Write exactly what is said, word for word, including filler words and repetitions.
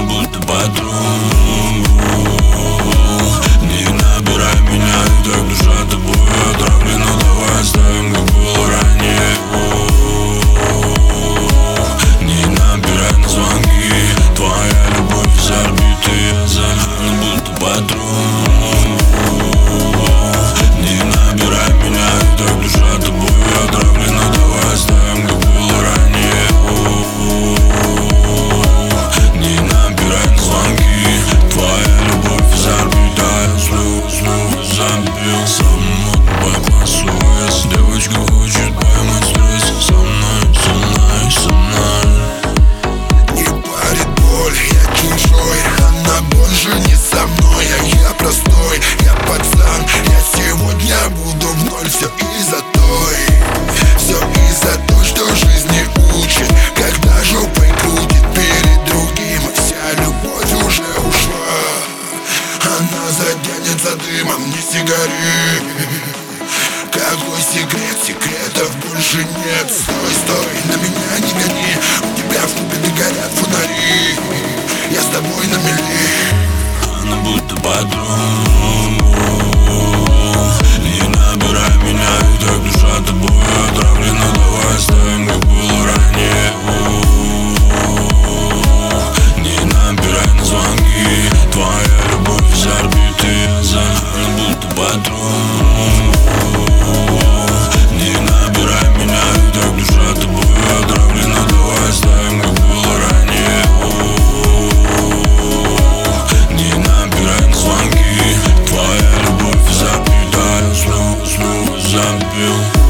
она будто патрон. Не набирай меня, и так душа тобой отравлена. Давай оставим, как было ранее. Не набирай на звонки, твоя любовь из орбиты. Я за она будто патрон. Не набирай меня, и так душа тобой отравлена. Давай оставим, как было ранее. Не набирай на звонки, твоя любовь из орбиты. Я снова, снова забил. Сам по классу эс. Девочка хочет поймать стресс. Со мной, со мной, со мной. Не парит боль, я чужой. Она больше не со мной, а я простой. Я пацан, я сегодня буду в ноль. Все из-за той, все из-за той, что жизнь не учит. Когда жопой крутит перед другим, вся любовь уже ушла. Она затянется дымом, не сигарет. Какой секрет? Секретов больше нет. Стой, стой, на меня не гони. У тебя в купе горят фонари. Я с тобой на мели. Она будто патрон. Не набирай меня, и так душа тобой отравлена. Давай оставим, как было ранее. Не набирай на звонки, твоя любовь из орбиты. Я за она будто патрон. Не набирай меня, и так душа тобой отравлена. Давай оставим, как было ранее. Не набирай на звонки, твоя любовь из орбиты. Я снова, снова забил.